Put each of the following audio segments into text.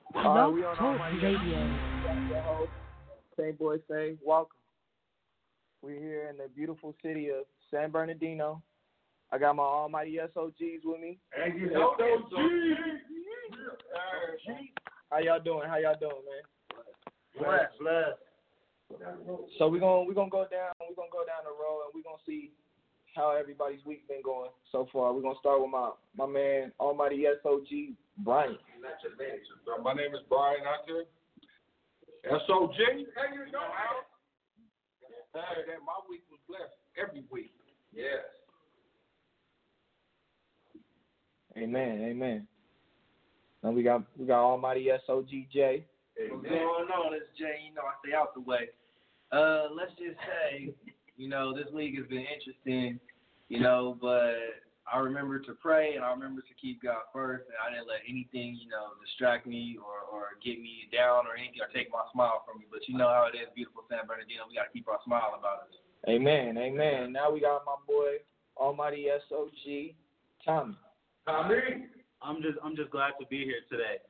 Blog We on Talk Almighty Radio. Your host, St. Boy Say, welcome. We're here in the beautiful city of San Bernardino. I got my almighty SOGs with me. And you know SOGs. How y'all doing? Man? Bless. So we're gonna go down the road and we're gonna see how everybody's week been going so far. We're gonna start with my man, almighty SOG, Brian. My name is Brian Hunter. SOG. Hey, you know that my week was blessed every week. Yes. Amen. Now we got almighty SOG J. What's going on? It's Jay. You know, I stay out the way. Let's just say, this league has been interesting, but I remember to pray and I remember to keep God first, and I didn't let anything, distract me or get me down or anything or take my smile from me. But you know how it is, beautiful San Bernardino. We got to keep our smile about us. Amen. Now we got my boy, almighty SOG, Tommy. I'm just glad to be here today.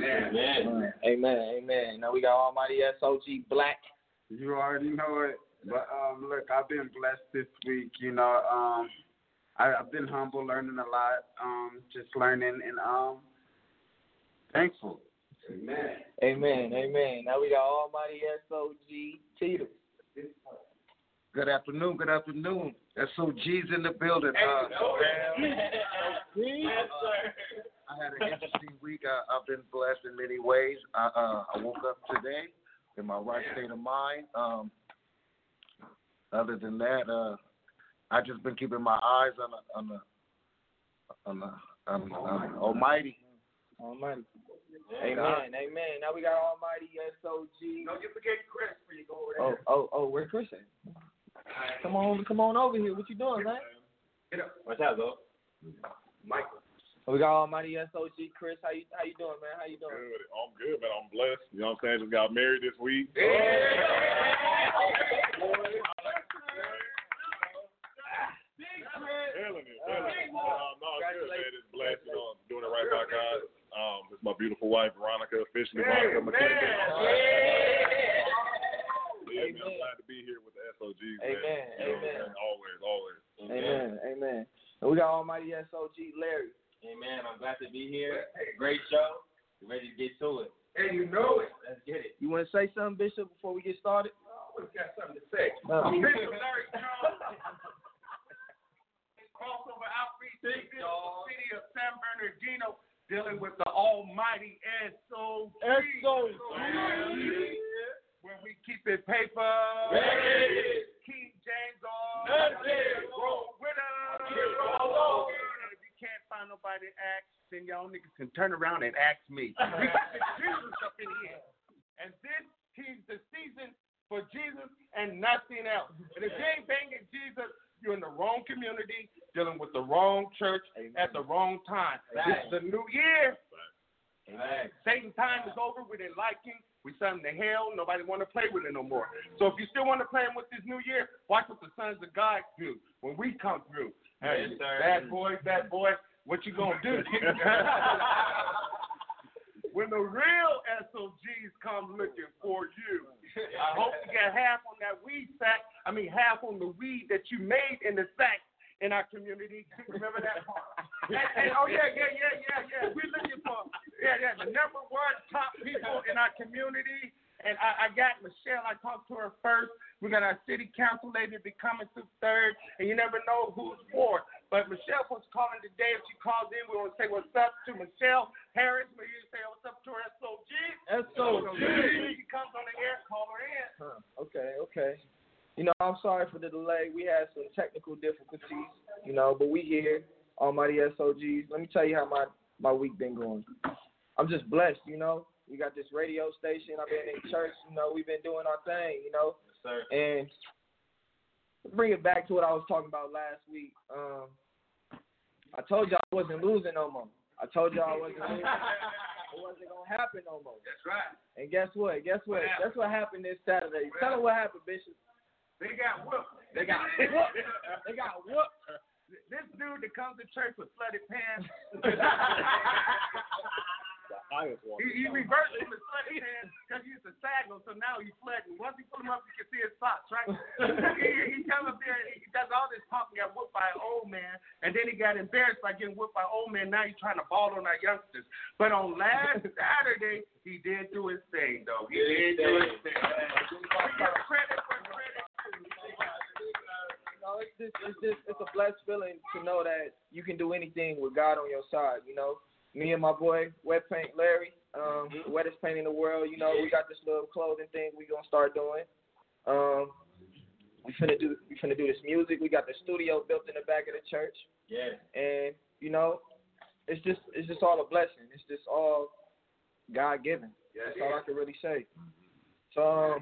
Amen. Now we got almighty SOG, Black. You already know it. But look, I've been blessed this week. I've been humble, learning a lot. Just learning and thankful. Amen. Now we got almighty SOG, Tito. Good afternoon. SOG's in the building. I had an interesting week. I've been blessed in many ways. I woke up today in my right state of mind. Other than that, I just been keeping my eyes on the Almighty. Amen. Now we got almighty SOG. Don't you forget Chris before you go over there. Oh, where's Chris at? Come on over here. What you doing, man? Get up. What's up, though? Michael. We got almighty SOG, Chris. How you doing, man? How you doing? Good. I'm good, man. I'm blessed. You know what I'm saying? Just got married this week. Feeling it. No, it's good, man. It's blessed. I'm doing it right by God. It's my beautiful wife, Veronica, officially Veronica McKinnon. Yeah, man, I'm glad to be here with the SOGs, man. Amen. Always. Amen. And we got almighty SOG, Larry. Amen. I'm glad to be here. Great show. We're ready to get to it. And you know it. Let's get it. You want to say something, Bishop, before we get started? I got something to say. Bishop Larry Jones. Crossover outreach to the city of San Bernardino, dealing with the almighty SOG. When we keep it paper, King James on, roll with us. And if you can't find nobody to ask, then y'all niggas can turn around and ask me. We got the Jesus up in here. And this is the season for Jesus and nothing else. And if you ain't banging Jesus, you're in the wrong community, dealing with the wrong church at the wrong time. This is the new year. Satan's time is over. We didn't like him. We sent him to hell. Nobody want to play with it no more. So if you still want to play him with this new year, watch what the sons of God do when we come through. Hey, bad boy, what you going to do? When the real SOGs come looking for you, I hope you get half on that half on the weed that you made in the sack in our community. Remember that part? And we're looking for the number one top people in our community. And I got Michelle. I talked to her first. We got our city council lady be coming through third, and you never know who's fourth. But Michelle was calling today. If she calls in, we want to say what's up to Michelle Harris. Will you say what's up to her SOG? If she comes on the air, call her in. Okay. I'm sorry for the delay. We had some technical difficulties, but we here, almighty SOGs. Let me tell you how my week been going. I'm just blessed, We got this radio station. I've been in church, we've been doing our thing, Yes, sir. And to bring it back to what I was talking about last week, I told y'all I wasn't losing no more. I told y'all I wasn't losing. It wasn't going to happen no more. That's right. And guess what? Guess what happened this Saturday. Tell them what happened, Bishop. They got whooped. They got whooped. This dude that comes to church with flooded pants. highest one. He reversed him and flooded his hand because he used to sag him, so now he's flooding. Once he pull him up, you can see his socks, right? he comes up there and he does all this talking, got whooped by an old man, and then he got embarrassed by getting whooped by an old man. Now he's trying to ball on our youngsters. But on last Saturday, he did do his thing, though. He did do his thing. We give credit for credit. It's a blessed feeling to know that you can do anything with God on your side. You know, me and my boy Wet Paint Larry, wettest paint in the world. You know, we got this little clothing thing we gonna start doing. We finna do this music. We got the studio built in the back of the church. Yeah. And you know, it's just all a blessing. It's just all God given. That's all I can really say. So,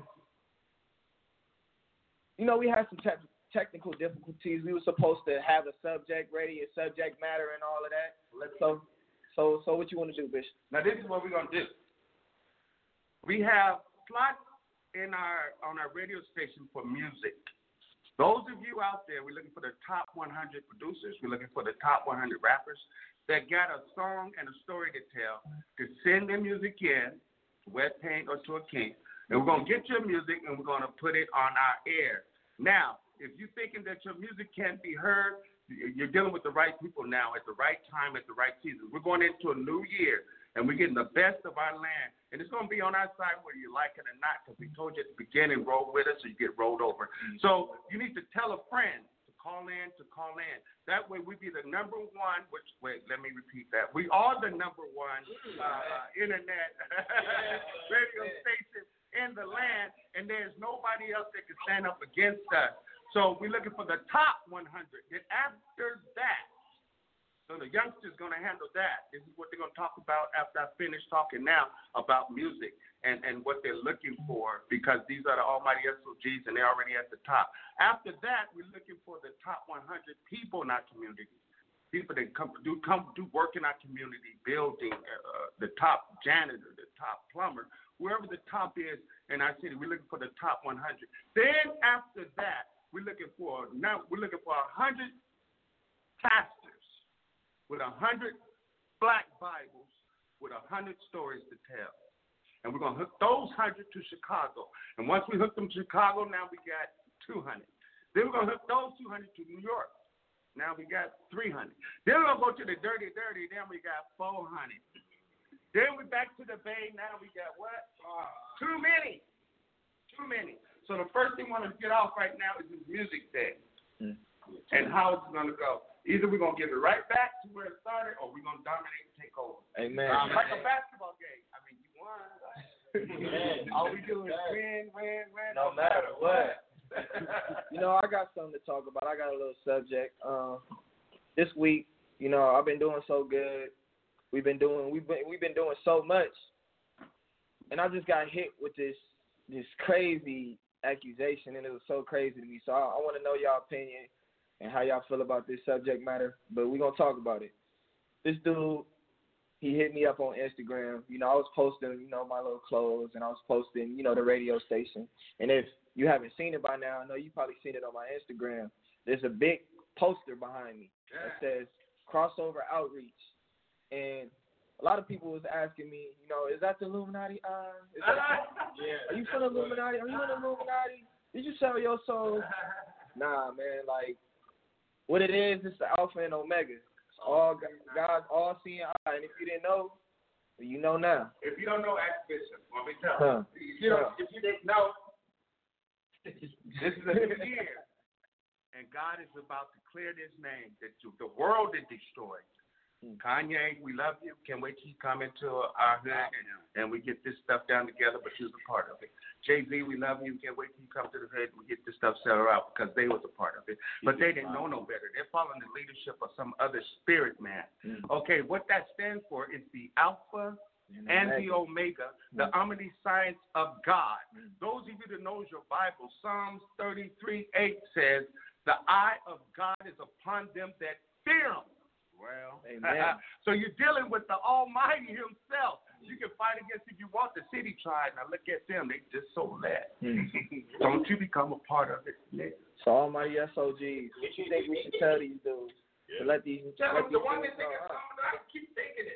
you know, we had some technical difficulties. We were supposed to have a subject ready, a subject matter, and all of that. So what you want to do, Bishop? Now this is what we're gonna do. We have slots on our radio station for music. Those of you out there, we're looking for the top 100 producers. We're looking for the top 100 rappers that got a song and a story to tell, to send their music in to Wet Paint or to a King. And we're going to get your music and we're going to put it on our air. Now, if you're thinking that your music can't be heard, you're dealing with the right people now at the right time, at the right season. We're going into a new year, and we're getting the best of our land. And it's going to be on our side whether you like it or not, because we told you at the beginning, roll with us or you get rolled over. So you need to tell a friend to call in. That way we be the number one, let me repeat that. We are the number one internet radio station in the land, and there's nobody else that can stand up against us. So we're looking for the top 100. Then after that, so the youngsters going to handle that. This is what they're going to talk about after I finish talking now about music and what they're looking for, because these are the almighty SOGs and they're already at the top. After that, we're looking for the top 100 people in our community. People that come do work in our community, building, the top janitor, the top plumber, whoever the top is in our city. We're looking for the top 100. Then after that, we're looking for 100 pastors with 100 black Bibles with 100 stories to tell. And we're going to hook those 100 to Chicago. And once we hook them to Chicago, now we got 200. Then we're going to hook those 200 to New York. Now we got 300. Then we're going to go to the Dirty, then we got 400. Then we're back to the Bay, now we got what? Too many. So the first thing we want to get off right now is this music thing and how it's going to go. Either we're going to give it right back to where it started or we're going to dominate and take over. Amen. Like a basketball game. I mean, you won. All we do is win. No matter what. You know, I got something to talk about. I got a little subject. This week, you know, I've been doing so good. We've been doing so much. And I just got hit with this crazy accusation, and it was so crazy to me. So I want to know y'all opinion and how y'all feel about this subject matter, but we're going to talk about it. This dude, he hit me up on Instagram. You know, I was posting, you know, my little clothes, and I was posting, you know, the radio station. And if you haven't seen it by now, I know you've probably seen it on my Instagram. There's a big poster behind me that says Crossover Outreach. And a lot of people was asking me, you know, is that the Illuminati? Are you from the Illuminati? Are you in the Illuminati? Did you sell your soul? Nah, man. Like, what it is, it's the Alpha and Omega. It's all God's all-seeing eye. And if you didn't know, you know now. If you don't know, ask Bishop. Let me tell you. If you didn't know, this is a new year. And God is about to clear this name that the world is destroyed. Kanye, we love you. Can't wait till you come into our hood and we get this stuff down together, but you was a part of it. Jay-Z, we love you. Can't wait till you come to the hood and we get this stuff settled out, because they was a part of it. But they didn't know no better. They're following the leadership of some other spirit man. Okay, what that stands for is the Alpha and the Omega, the omniscience of God. Those of you that knows your Bible, Psalms 33:8 says, the eye of God is upon them that fear him. Well, amen. So you're dealing with the Almighty himself. You can fight against if you want. The city tried. Now look at them. They just so mad. Don't you become a part of it, Nick? So Almighty SOGs, what you think we should tell these dudes? To let these the one that think it's something, I keep thinking it.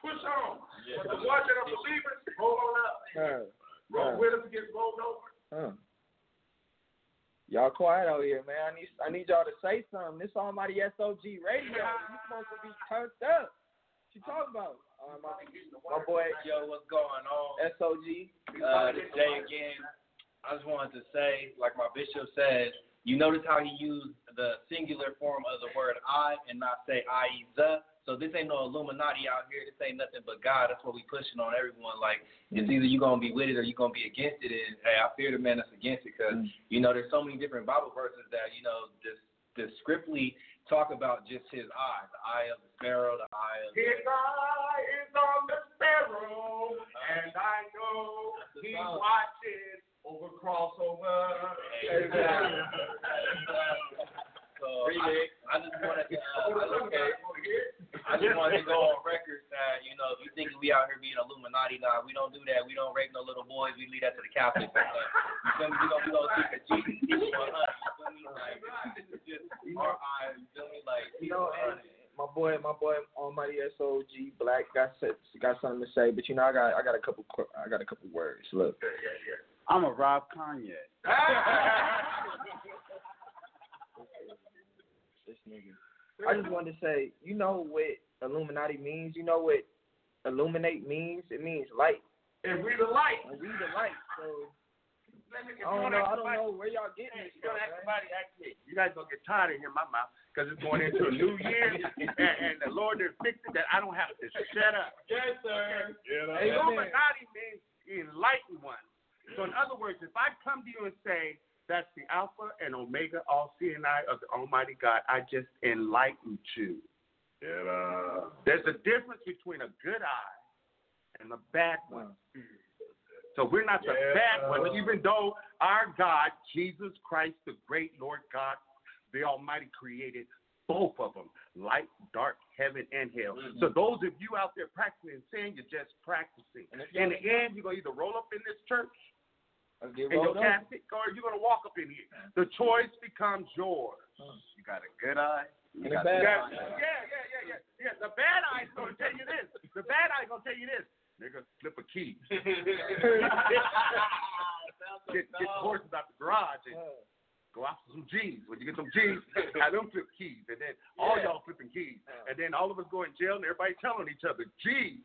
Push on. But the ones that are believers, roll on up. Roll with them to get rolled over. Y'all quiet out here, man. I need y'all to say something. This Almighty SOG radio. You supposed to be turned up. What you talking about? My boy. Yo, what's going on? SOG. This Jay again. I just wanted to say, like my bishop said, you notice how he used the singular form of the word I and not say I is the. So this ain't no Illuminati out here. This ain't nothing but God. That's what we pushing on everyone. Like, it's either you going to be with it or you going to be against it. And, hey, I fear the man that's against it because, you know, there's so many different Bible verses that, you know, just scriptly talk about just his eye. The eye of the sparrow, the eye of his eye is on the sparrow, and I know he watches over crossover. So I just wanted to go on record that, you know, if you think we out here being Illuminati, nah, we don't do that. We don't rape no little boys. We leave that to the Catholics. You feel me? We gonna keep it Jesus teaching on us. You feel me? Like, this is just our eyes. You feel me? Like, you know, my boy, Almighty SOG Black got something to say, but you know, I got a couple words. Look, I'm a Rob Kanye. This nigga. I just wanted to say, you know what Illuminati means? You know what illuminate means? It means light. And we the light. And we the light. So I don't know where y'all getting this from. You guys gonna get tired of hearing my mouth because it's going into a new year, and the Lord has fixed it that I don't have to shut up. Yes, sir. Illuminati means enlightened one. So in other words, if I come to you and say, that's the Alpha and Omega, all-seeing eye of the Almighty God, I just enlightened you. There's a difference between a good eye and a bad one. So we're not the bad one, even though our God, Jesus Christ, the great Lord God, the Almighty, created both of them, light, dark, heaven, and hell. So those of you out there practicing sin, you're just practicing. In the end, you're going to either roll up in this church in your casket, or you're going to walk up in here. The choice becomes yours. You got a good eye. And a bad eye. Yeah. The bad eye is going to tell you this. The bad eye is going to tell you this. Nigga, flip a key. Get the horses out the garage and go after some G's. When you get some G's, have them flip keys. And then all y'all flipping keys. And then all of us go in jail and everybody telling each other, G's.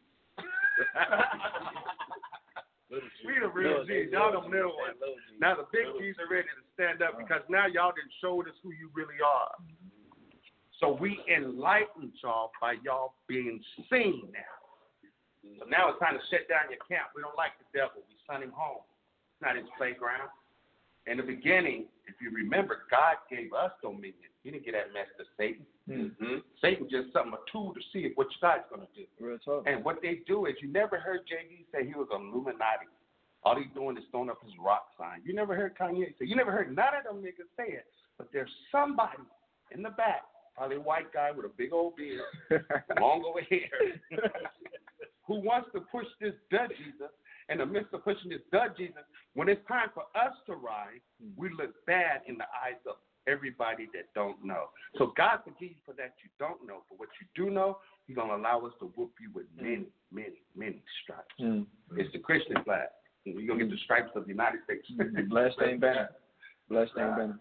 We the real G's. Y'all the little ones. Now the big G's are ready to stand up because now y'all done showed us who you really are. So we enlightened y'all by y'all being seen now. So now it's time to shut down your camp. We don't like the devil. We sent him home. It's not his playground. In the beginning, if you remember, God gave us dominion. He didn't get that mess to Satan. Satan just a tool to see what God's going to do. Real talk. And what they do is, you never heard Jay-Z say he was an Illuminati. All he's doing is throwing up his rock sign. You never heard Kanye say. You never heard none of them niggas say it. But there's somebody in the back, probably a white guy with a big old beard, long over hair, who wants to push this dud Jesus. In the midst of pushing this dud Jesus, when it's time for us to rise, we look bad in the eyes of everybody that don't know. So God forgive you for that you don't know. But what you do know, He's going to allow us to whoop you with many, many, many stripes. It's the Christian flag. You're going to get the stripes of the United States. Blessed ain't banner. Blessed ain't banner.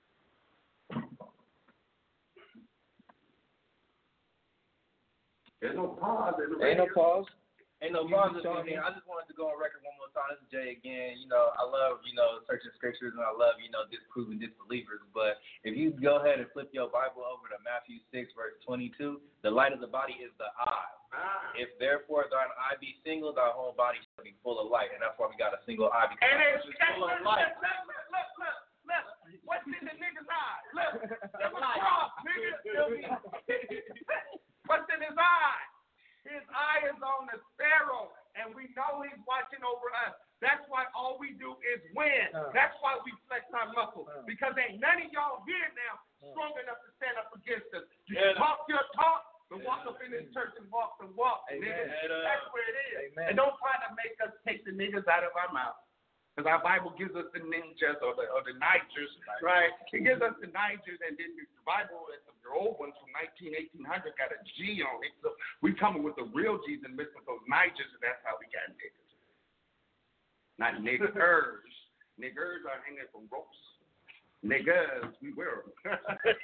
There's no pause. Ain't no pause. Ain't no problem. I just wanted to go on record one more time. This is Jay again. You know, I love, searching scriptures, and I love, disproving disbelievers. But if you go ahead and flip your Bible over to Matthew 6, verse 22, the light of the body is the eye. If therefore thine eye be single, thy whole body shall be full of light. And that's why we got a single eye, because it's full of light. Look. What's in the nigga's eye? Look. There's a cross, nigga. What's in his eye? His eye is on the sparrow, and we know he's watching over us. That's why all we do is win. That's why we flex our muscles, because ain't none of y'all here now strong enough to stand up against us. You talk your talk, but walk up in this church and walk the walk. Niggas. That's where it is. Amen. And don't try to make us take the niggas out of our mouth. Because our Bible gives us the ninjas or the Nigers, right? It gives us the Nigers, and then the Bible, the The old ones from 1800 got a G on it. So we coming with the real G's and missing those niggas, and that's how we got niggas. Not niggers. Niggers are hanging from ropes. Niggas, we wear them.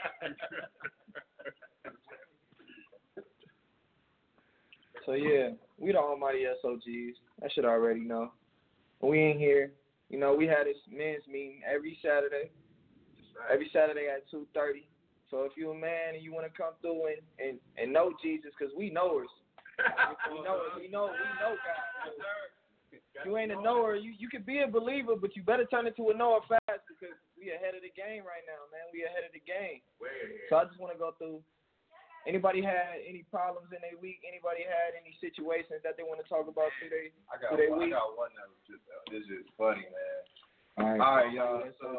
So yeah, we the almighty SOGs. That should already know. We in here. You know, we had this men's meeting every Saturday. Every Saturday at 2:30. So if you're a man and you want to come through and know Jesus, because we knowers. we know God. If you ain't a knower, you can be a believer, but you better turn into a knower fast because we ahead of the game right now, man. We ahead of the game. So I just want to go through. Anybody had any problems in their week? Anybody had any situations that they want to talk about today? I got one that was just this is funny, man. All right, y'all.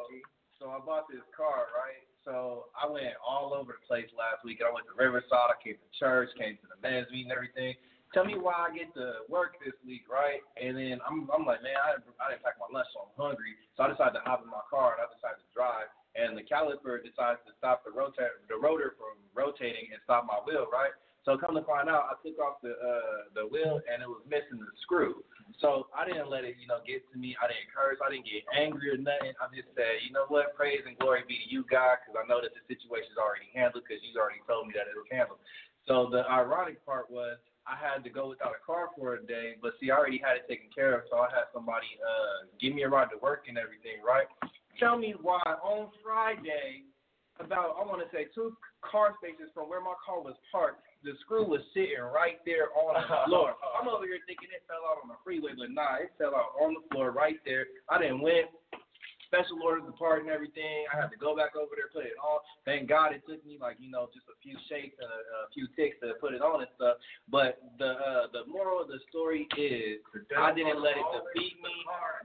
So I bought this car, right? So I went all over the place last week. I went to Riverside. I came to church, came to the men's meeting and everything. Tell me why I get to work this week, right? And then I'm like, man, I didn't pack my lunch, so I'm hungry. So I decided to hop in my car and I decided to drive. And the caliper decides to stop the rotor from rotating and stop my wheel, right? So come to find out, I took off the wheel and it was missing the screw. So I didn't let it, get to me. I didn't curse. I didn't get angry or nothing. I just said, you know what, praise and glory be to you, God, because I know that the situation is already handled because you already told me that it was handled. So the ironic part was I had to go without a car for a day, but see, I already had it taken care of, so I had somebody give me a ride to work and everything, right? Tell me why on Friday, about, I want to say 2 car spaces from where my car was parked, the screw was sitting right there on the floor. I'm over here thinking it fell out on the freeway, but nah, it fell out on the floor right there. I didn't win. Special orders the part and everything. I had to go back over there, put it on. Thank God it took me just a few shakes and a few ticks to put it on and stuff. But the moral of the story is I didn't let it defeat me.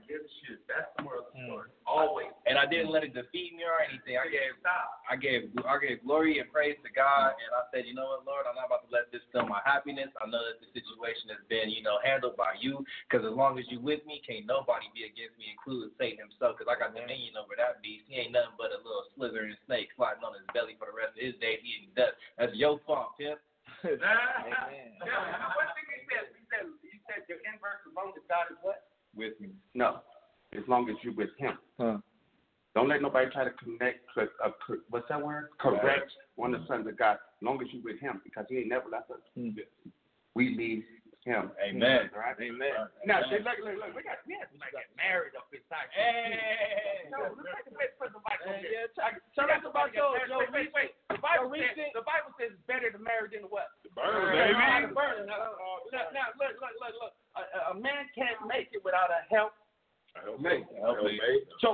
That's the moral of the story. Always. And I didn't let it defeat me or anything. I gave glory and praise to God, and I said, you know what, Lord, I'm not about to let this steal my happiness. I know that the situation has been, handled by you, because as long as you with me, can't nobody be against me, including Satan himself, because I got dominion over that beast. He ain't nothing but a little slithering snake sliding on his belly for the rest of his days eating dust. That's your fault, pimp. Amen. What thing he said? He said your inverse as long as God is what? With me. No, as long as you with him. Don't let nobody try to what's that word? Correct one of the sons of God. As long as you with him, because he ain't never left us. We need him. Amen. Right? Amen. Now, look, we have to get married up inside. Hey. No, let's put the mic on Yeah, there. tell us about your Wait. The Bible says it's better to marry than what? Burn, baby. Burn. Now, look. A man can't make it without a help. Help Mate. So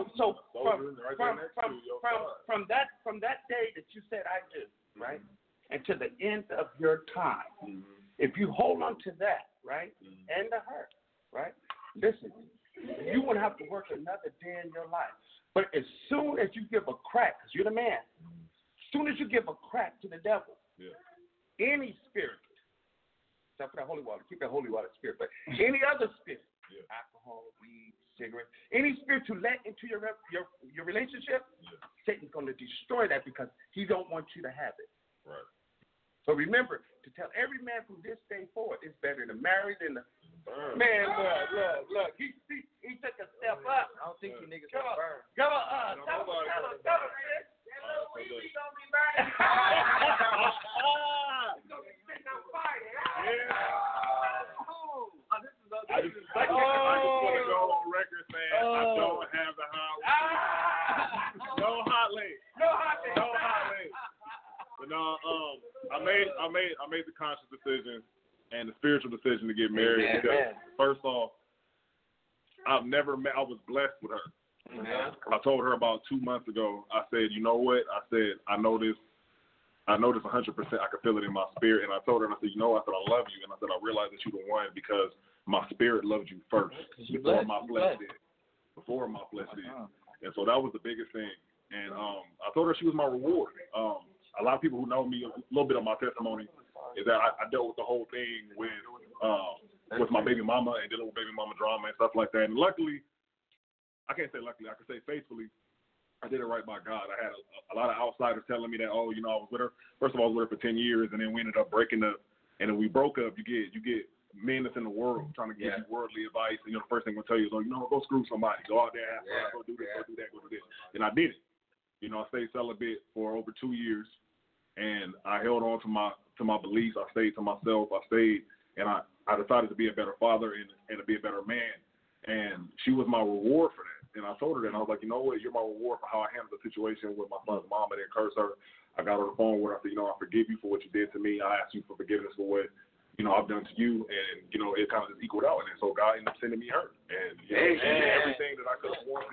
from that day that you said I do, right, and to the end of your time, if you hold on to that, right, and to her, right, listen, you won't have to work another day in your life. But as soon as you give a crack, because you're the man, as soon as you give a crack to the devil, any spirit, except for that holy water, keep that holy water spirit, but any other spirit, alcohol, weed, cigarette, any spirit to let into your relationship, Satan's going to destroy that because he don't want you to have it. Right. So remember to tell every man from this day forward, it's better to marry than to man. Look. He took a step up. I don't think you niggas gonna burn. Tell him, man. We gonna be burning. It's gonna be sitting on fire. I just want to go on record saying I don't have the hot lead. No hot lead. But no, I made the conscious decision and the spiritual decision to get married because first off, I was blessed with her. I told her about 2 months ago. I said, you know what? I said, I know this 100%. I could feel it in my spirit. And I told her, and I said, I said, I love you. And I said, I realize that you're the one because my spirit loved you first before my flesh did. And so that was the biggest thing. And I told her she was my reward. A lot of people who know me, a little bit of my testimony is that I dealt with the whole thing with my baby mama and dealing with baby mama drama and stuff like that. And luckily, I can't say luckily, I can say faithfully, I did it right by God. I had a lot of outsiders telling me that, oh, you know, I was with her. First of all, I was with her for 10 years, and then we ended up breaking up. And then we broke up. You get men that's in the world trying to give you worldly advice, and you know the first thing they'll tell you is, oh, you know, go screw somebody, go out there, have fun, go do this, go do that, go do this. And I did it. You know, I stayed celibate for over 2 years, and I held on to my beliefs. I stayed to myself. I stayed, and I decided to be a better father and to be a better man. And she was my reward for that. And I told her that, and I was like, you know what, you're my reward for how I handled the situation with my son's mom. I didn't curse her. I got on the phone with her. I said, you know, I forgive you for what you did to me. I ask you for forgiveness for what, you know, I've done to you. And, you know, it kind of just equaled out. And so God ended up sending me her. And, you know, she did everything that I could have wanted.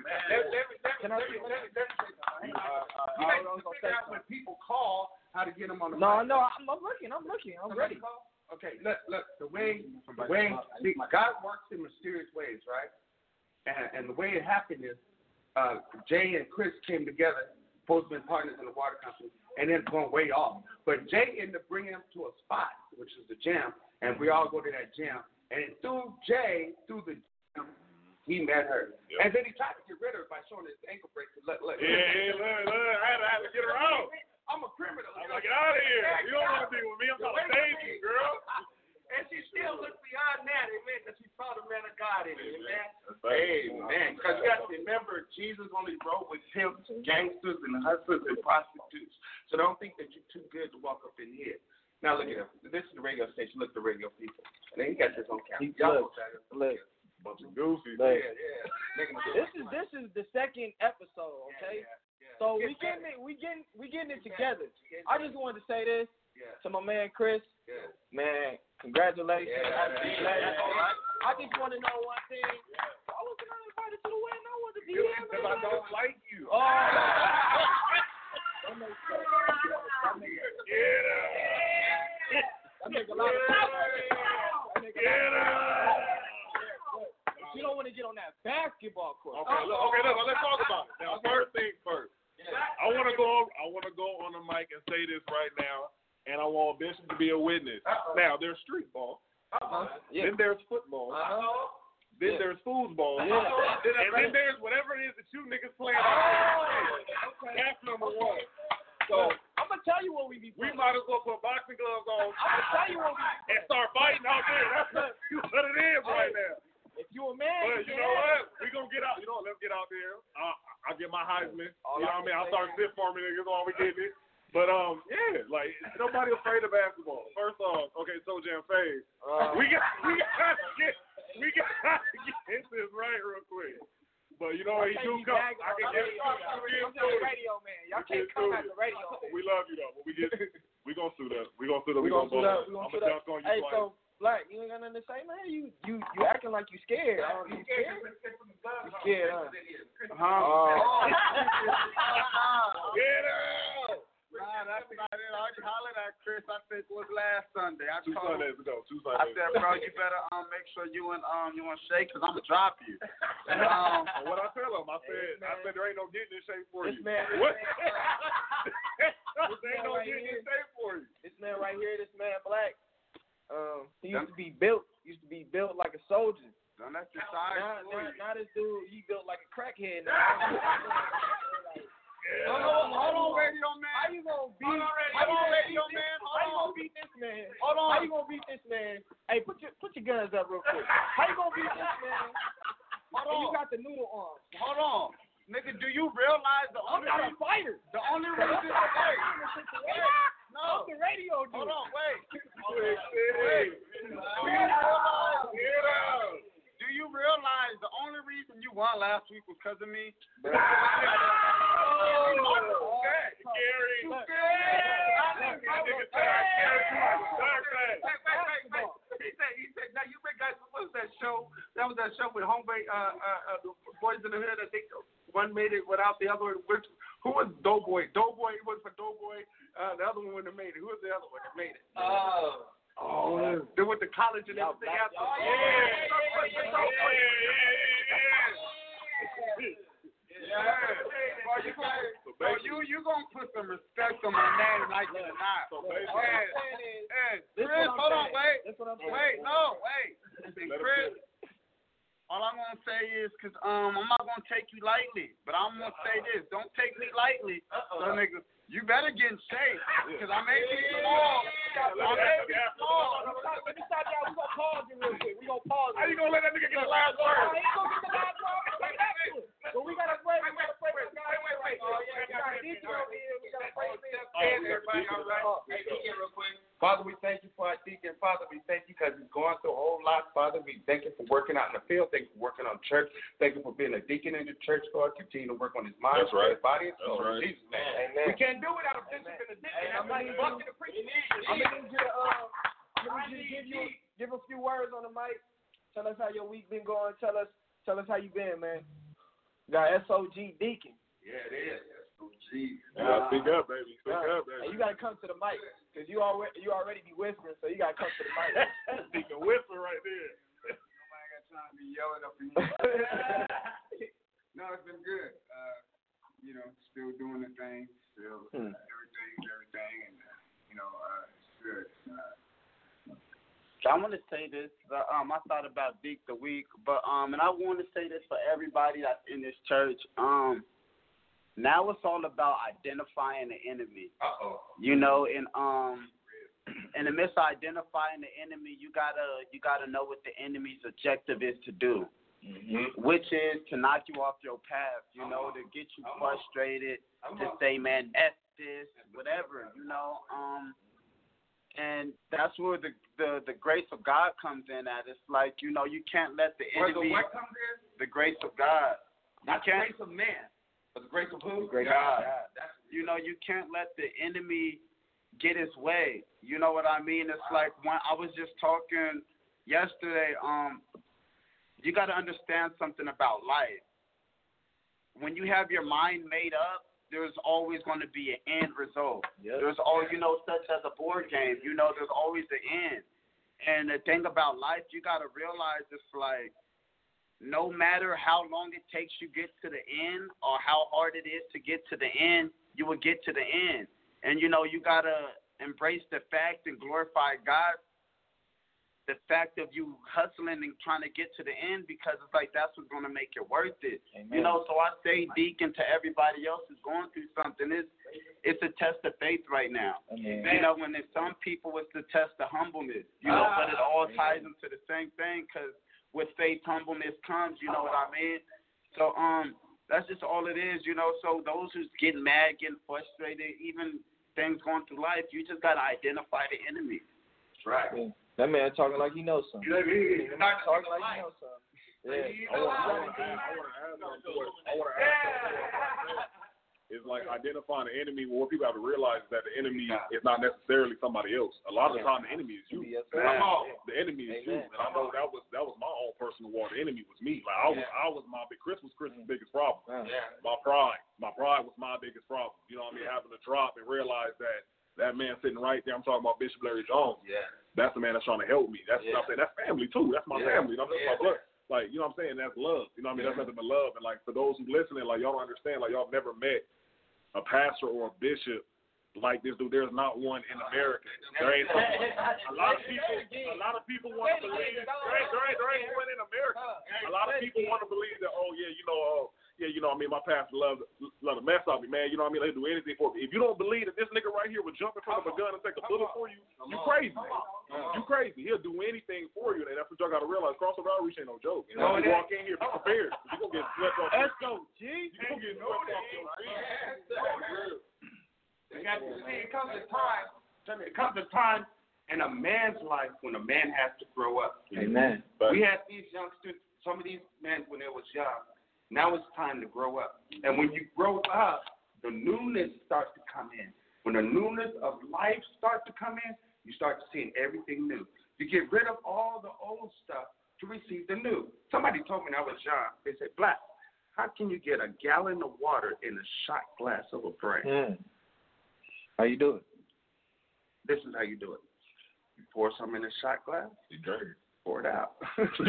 When people call, how to get them on the No, I'm looking. I'm ready. Okay, look, the way God works in mysterious ways, right? And the way it happened is Jay and Chris came together, supposed to be partners in the water company, and then going way off. But Jay ended up bringing them to a spot, which is the gym, and we all go to that gym. And through Jay, through the gym, he met her. Yep. And then he tried to get rid of her by showing his ankle bracelet. Look. Look. I had to get her out. I'm a criminal. I'm like, get out of here. You don't want to be with me. I'm trying to save you, girl. And she still looks beyond that, amen, because she saw the man of God in it, amen. Amen. Because you got to remember, Jesus only rode with pimps, gangsters, and hustlers and prostitutes. So don't think that you're too good to walk up in here. Now look at him. This is the radio station. Look at the radio people. And then he got this on camera. Look. Bunch of goofy. Yeah. This is the second episode, okay? Yeah. So we getting it together. I just wanted to say this to my man Chris. Yeah. Man, congratulations. I just want to know one thing. Why wasn't I invited to the wedding? I wanted to be there. Because I don't like you. Oh. That makes a lot of sense. You don't want to get on that basketball court. Okay, look, let's talk about it. Now, first things first. I want to go on the mic and say this right now, and I want Bishop to be a witness. Now, there's street ball. Then there's football. Then there's foosball. And then there's whatever it is that you niggas playing out there. That's number one. So I'm gonna tell you what we be playing. We might as well put boxing gloves on. I'm gonna tell you what we and start fighting out there. That's what it is right now. If you a man, but you know what? We gonna get out. You know what? Let's get out there. I'll get my Heisman. You know what I mean? I'll start sit for me niggas while we getting it. But yeah, like nobody afraid of basketball. First off, okay, so Jam Fade, we got to get this right real quick. But you know what? He do come. I can get I'm the radio man. Y'all can't come at the radio. We love you though, but we gonna suit up. We gonna suit up. We gonna suit up. I'm gonna dunk on you twice. So, Black, you ain't got nothing to say, man. You acting like you scared. You scared? You scared, huh? Get out! Nah, that's not it. I hollered at Chris. I said it was last Sunday. Two Sundays ago. I said, bro, you better make sure you and Shay, because I'm gonna drop you. And, what I tell him, I said there ain't no getting in shape for you. Man, what? There ain't no getting in shape for you. This man right here, this man Black. He used to be built like a soldier. Don't let your size now this dude, he built like a crackhead. Hold on, radio man. How you gonna beat? Hold on, radio man. How you gonna beat this man? Hold on. How you gonna beat this man? Hey, put your guns up real quick. How you gonna beat this man? Hold on. You got the noodle arms. Hold on, nigga. Do you realize the only fighter? The only reason. No, the radio dude. Hold on, wait. Do you realize the only reason you won last week was because of me? Gary. He said, now you big guys, what was that show? That was that show with Homeboy, the Boys in the Hood. I think one made it without the other one. Who was Doughboy? Doughboy, it was for Doughboy. The other one that made it. Who was the other one that made it? They went to college and everything else. You gonna put some respect on my name like you're not. Chris, hold on, wait. Chris, all I'm gonna gonna say is, cause I'm not gonna take you lightly, but I'm gonna say this: don't take me lightly. So nigga, you better get in shape, cause I may be small. Let me stop y'all. We gonna pause it real quick. We gonna pause it. How you gonna let that nigga get the last word? He ain't gonna get the last word. We're right back to it. But we gotta pray. We gotta pray. Wait. We got Deacon over here. We gotta pray. Everybody, all right? Hey, Deacon, real quick. Father, we thank you for our deacon. Father, we thank you because he's going through a whole lot. Father, we thank you for working out in the field. Thank you for working on church. Thank you for being a deacon in the church, Lord. Continue to work on his mind, his body, and soul. In Jesus' name. Amen. We can't do it without a bishop and a deacon. That's like bucket of preaching. I'm gonna need you to give a few words on the mic. Tell us how your week been going. Tell us how you been, man. Got SOG Deacon. Yeah, it is. SOG. Speak up, baby. Speak up, baby. And you gotta come to the mic because you already be whispering, so you gotta come to the mic. Deacon whisper right there. Nobody got time to be yelling up in here. No, it's been good. Still doing the thing. Still everything, and it's good. I want to say this. I thought about Deke the week, but and I want to say this for everybody that's in this church. Now it's all about identifying the enemy. In the midst of identifying the enemy, you gotta know what the enemy's objective is to do, which is to knock you off your path. To get you frustrated, to say, man, F this, whatever. And that's where the grace of God comes in at. It's like, you can't let the enemy. Where the what comes in? The grace of God. Not the grace of man, but the grace of who? God. You can't let the enemy get his way. You know what I mean? It's like when I was just talking yesterday, you got to understand something about life. When you have your mind made up, there's always going to be an end result. Yep. There's always, such as a board game, there's always an end. And the thing about life, you got to realize it's like, no matter how long it takes you get to the end or how hard it is to get to the end, you will get to the end. And, you got to embrace the fact and glorify God, the fact of you hustling and trying to get to the end, because it's like that's what's going to make it worth it. Amen. So I say, Deacon, to everybody else who's going through something, it's a test of faith right now. Amen. When there's some people, it's the test of humbleness, but it all ties into the same thing, because with faith, humbleness comes, you know what I mean? So that's just all it is, So those who's getting mad, getting frustrated, even things going through life, you just got to identify the enemy. That's right. Yeah. That man talking like he knows something. He's talking like he knows something. Yeah. I want to add something. It's like identifying the enemy. What people have to realize is that the enemy is not necessarily somebody else. A lot of the time, the enemy is you. The enemy is you, and I know that was my own personal war. The enemy was me. Like I was my Christmas' biggest problem. My pride was my biggest problem. You know what I mean? Having to drop and realize that man sitting right there. I'm talking about Bishop Larry Jones. Yeah. That's the man that's trying to help me. That's what I'm saying. That's family too. That's my family. That's my blood. Like, you know what I'm saying? That's love. You know what I mean? That's nothing but love. And like, for those who listening, like, y'all don't understand. Like, y'all have never met a pastor or a bishop like this dude. There's not one in America. There ain't a lot of people want to believe there ain't one in America. A lot of people want to believe that, I mean, my pastor love to mess up me, man. You know what I mean? He'll do anything for me. If you don't believe that this nigga right here would jump in front of a gun and take a bullet for you, you crazy, man. You crazy. He'll do anything for you, and that's what y'all got to realize. Crossover outreach ain't no joke. You know, you walk in here, be prepared. You're going to get swept off your feet. You're going to get swept off your feet. It comes a time in a man's life when a man has to grow up. Amen. We had these youngsters, some of these men when they was young. Now it's time to grow up. And when you grow up, the newness starts to come in. When the newness of life starts to come in, you start to see everything new. You get rid of all the old stuff to receive the new. Somebody told me when I was young, they said, Black, how can you get a gallon of water in a shot glass of a brain? How you do it? This is how you do it. You pour some in a shot glass, you drink it, pour it out. But it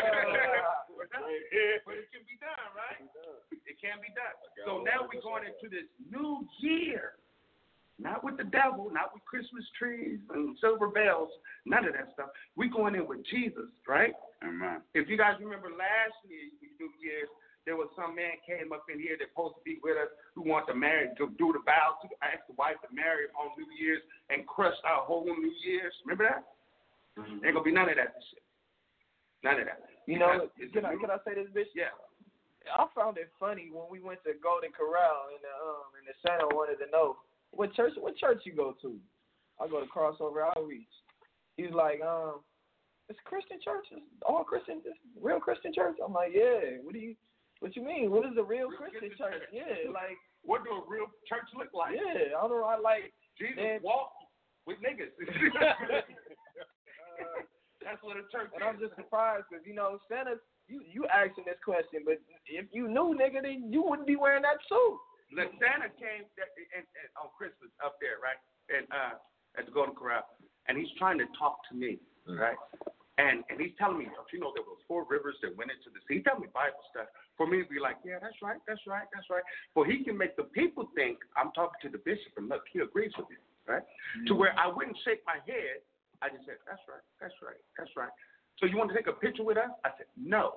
can be done, right? It can be done. So now we're going into this new year. Not with the devil, not with Christmas trees and silver bells, none of that stuff. We're going in with Jesus, right? Amen. If you guys remember last New Year's, there was some man came up in here that's supposed to be with us who wanted to marry, to do the vows, to ask the wife to marry him on New Year's and crushed our whole New Year's. Remember that? Mm-hmm. Ain't gonna be none of that shit. None of that. You know, can I say this, bitch? Yeah. I found it funny when we went to Golden Corral and the Santa wanted to know what church you go to. I go to Crossover Outreach. He's like, it's Christian church, it's all Christian, it's real Christian church. I'm like, yeah. What you mean? What is a real Christian church? Yeah, like what do a real church look like? Yeah, I don't know. I like Jesus walked with niggas. That's what a church is. And I'm just surprised because Santa. You asking this question, but if you knew, nigga, then you wouldn't be wearing that suit. Look, Santa came on Christmas up there, right, and at the Golden Corral, and he's trying to talk to me, right, and he's telling me, don't you know there was 4 rivers that went into the sea? He telling me Bible stuff. For me to be like, yeah, that's right. For he can make the people think I'm talking to the bishop, and look, he agrees with me, right, to where I wouldn't shake my head. I just said, that's right. So you want to take a picture with us? I said, no.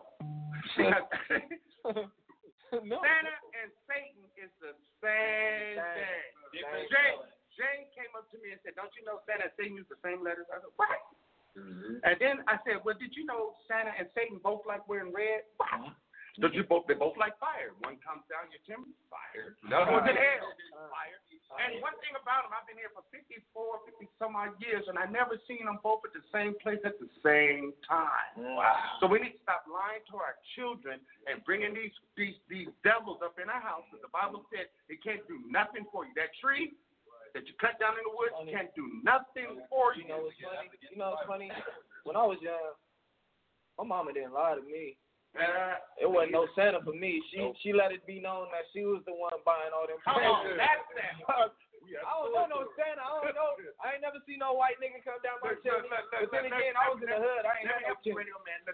No. Santa and Satan is the same thing. Jane came up to me and said, don't you know Santa and Satan use the same letters? I said, what? Mm-hmm. And then I said, well, did you know Santa and Satan both like wearing red? What? They both like fire. One comes down your chimney, fire. The other one's in hell, fire. And one thing about them, I've been here for 50 some odd years, and I never seen them both at the same place at the same time. Wow. So we need to stop lying to our children and bringing these devils up in our house. Because the Bible said it can't do nothing for you. That tree that you cut down in the woods can't do nothing for you. You know what's funny? It's funny? When I was young, my mama didn't lie to me. It wasn't no Santa for me. She let it be known that she was the one buying all them presents. Come on, that's that. I don't know no Santa. I don't know. I ain't never seen no white nigga come down my chimney. But then again, I was in the hood. I ain't had no chimney. Radio man.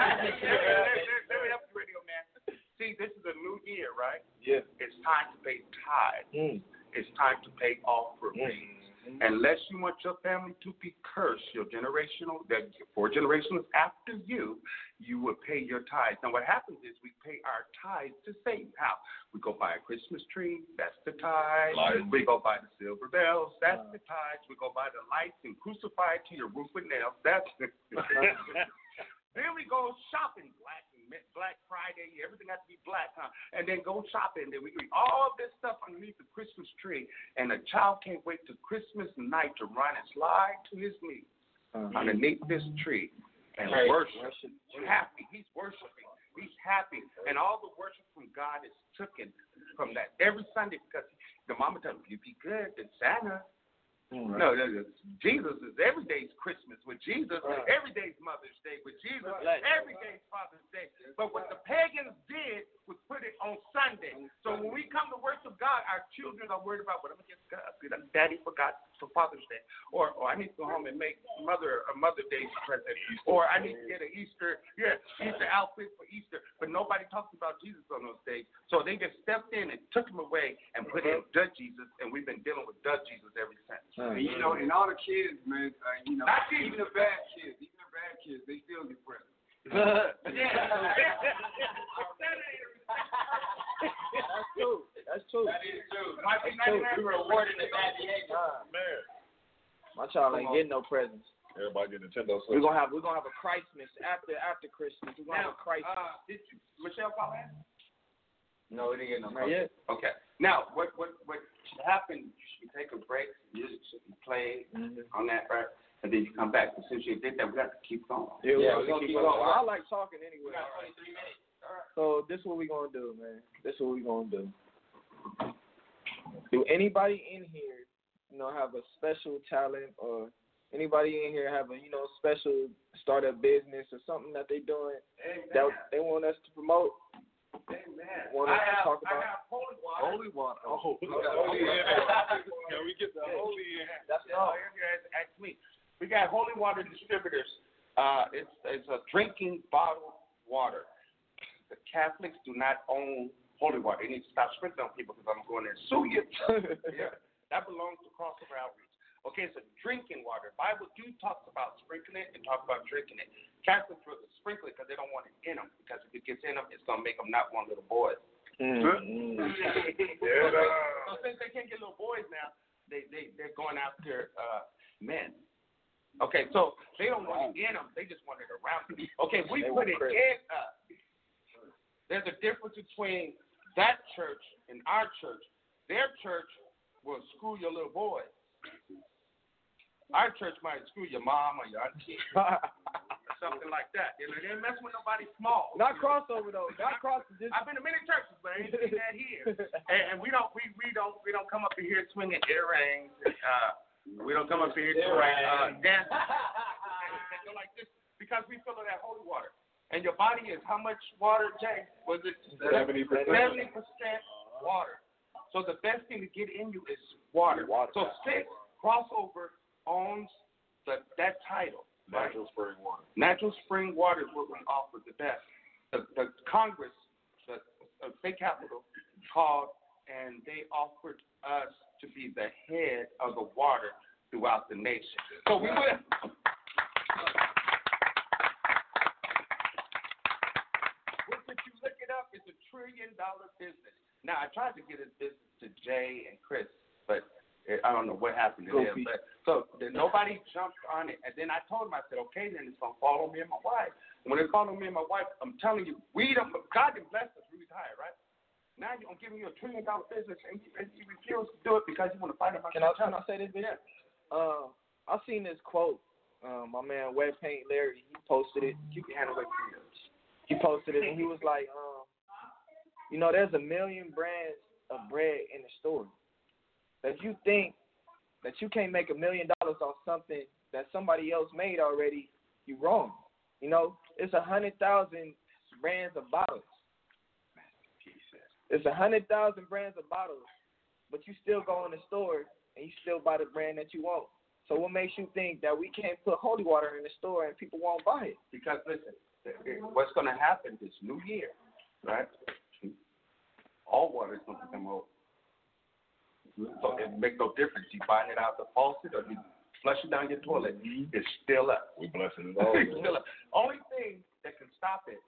Let me help you, radio man. See, this is a new year, right? Yeah. It's time to pay tithes. It's time to pay offerings. Unless you want your family to be cursed, your 4 generations after you will pay your tithes. Now, what happens is we pay our tithes to Satan. How? We go buy a Christmas tree, that's the tithe. We go buy the silver bells, that's the tithe. We go buy the lights and crucify it to your roof with nails, that's the Then we go shopping, Black Friday, everything has to be black, huh? And then go shopping. Then we do all this stuff underneath the Christmas tree. And a child can't wait till Christmas night to run and slide to his knees underneath this tree and worship. He's happy. He's worshiping. He's happy. And all the worship from God is taken from that every Sunday because the mama tells him, you be good, then Santa. No, Jesus is every day's Christmas with Jesus. Every day's Mother's Day with Jesus. Every day's Father's Day. But what the pagans did was put it on Sunday. So when we come to worship God, our children are worried about what I'm going to get God. Daddy forgot for Father's Day, or I need to go home and make Mother Day present, or I need to get an Easter outfit for Easter. But nobody talks about Jesus on those days. So they just stepped in and took him away and put in the Jesus, and we've been dealing with the Jesus ever since. And, and all the kids, man, not even the bad kids, they still get presents. That's true. That is true. My rewarded the bad behavior. Man. My child ain't getting no presents. Everybody get Nintendo Switch. We're gonna have a Christmas after Christmas. We're gonna have a Christmas. Did you, Michelle call in? No, we didn't get no Not yet. Okay. Now, what should happen? You should take a break. Music should be played on that, right? And then you come back. And since you did that, we have to keep going. Yeah, we're gonna keep going. Well, I like talking anyway. We got 23 minutes. All right. So this is what we're gonna do, man. Do anybody in here, have a special talent, or anybody in here have a, special startup business or something that they're doing that they want us to promote? Amen. Want us to talk about? I have holy water. Holy water. Oh, Can we get the holy in? That's all. Ask me. We got holy water distributors. It's a drinking bottled water. The Catholics do not own holy water. They need to stop sprinkling on people because I'm going to sue you. Yeah. That belongs to Crossover Outreach. Okay, it's a drinking water. Bible do talks about sprinkling it and talk about drinking it. Catholics will sprinkle it because they don't want it in them. Because if it gets in them, it's going to make them not want little boys. So since they can't get little boys now, they're going after men. Okay, so they don't want it in them. They just want it around them. Okay, we put it in us. There's a difference between that church and our church. Their church will screw your little boys. Our church might screw your mom or your auntie, something like that. They don't mess with nobody small. Not crossover though. Not crossover. I've been to many churches, but I ain't seen that here. And we don't come up in here swinging earrings. We don't come up in here doing dancing like this because we fill it that holy water. And your body is how much water, Jay? Was it 70%? 70% water. So the best thing to get in you is water. So since crossover owns that title, right? Natural spring water. Natural spring water is what we offer the best. The Congress, the state capitol, called and they offered us to be the head of the water throughout the nation. So we went. If you look it up, it's $1 trillion business. Now I tried to get this business to Jay and Chris, but I don't know what happened to them. But so nobody jumped on it, and then I told them, I said, okay, then it's gonna fall on me and my wife. And when it falls on me and my wife, I'm telling you, God didn't bless us really high, right? Now you're gonna give me a $1 trillion business, and you refuse to do it because you want to fight about. Can I say this? Yeah. I seen this quote. My man Web Paint Larry, he posted it. You can handle it. He posted it, and he was like, there's 1 million brands of bread in the store. If you think that you can't make $1 million on something that somebody else made already, you're wrong. It's 100,000 brands of bottles. It's 100,000 brands of bottles, but you still go in the store and you still buy the brand that you want. So what makes you think that we can't put holy water in the store and people won't buy it? Because listen, what's going to happen this new year, right? All water is going to become holy. So it makes no difference. You find it out the faucet or you flush it down your toilet, it's still up. We blessing it all. It's still up. Only thing that can stop it,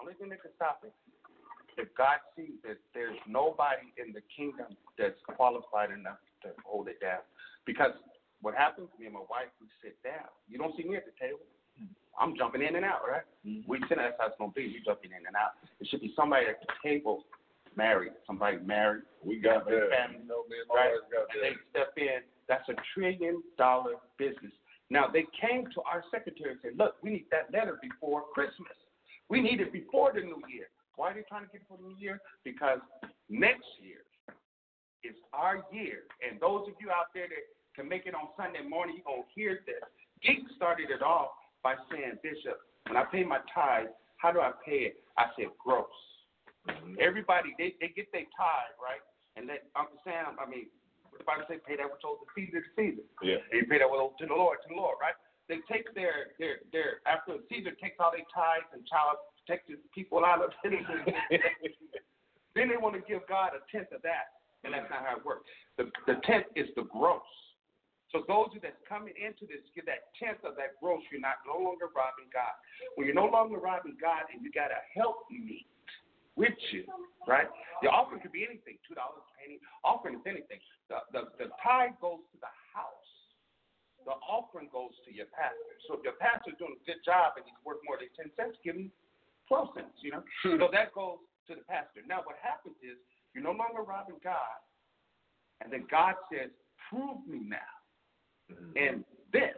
if God sees that there's nobody in the kingdom that's qualified enough to hold it down. Because what happens, me and my wife, we sit down. You don't see me at the table. I'm jumping in and out, right? We sit that's how it's going to be. We jumping in and out. It should be somebody at the table somebody married. We got that. Family, right? And they step in. That's $1 trillion business. Now, they came to our secretary and said, look, we need that letter before Christmas. We need it before the new year. Why are they trying to get it for the new year? Because next year is our year. And those of you out there that can make it on Sunday morning, you're going to hear this. Geek started it off by saying, Bishop, when I pay my tithe, how do I pay it? I said, gross. Everybody, they get their tithe, right? And let Uncle Sam, the Bible says, pay that which owes to Caesar. Yeah. And you pay that which owes to the Lord, right? They take their after Caesar takes all their tithes and child protected people out of it, then they want to give God a tenth of that. And that's not how it works. The tenth is the gross. So those of you that's coming into this, give that tenth of that gross, you're no longer robbing God. When you're no longer robbing God and you got a help meet with you, right? The offering could be anything, $2, a penny. Offering is anything. The tithe goes to the house. The offering goes to your pastor. So if your pastor's doing a good job and he's worth more than 10 cents, give him 12 cents, So that goes to the pastor. Now what happens is you're no longer robbing God, and then God says, prove me now in this.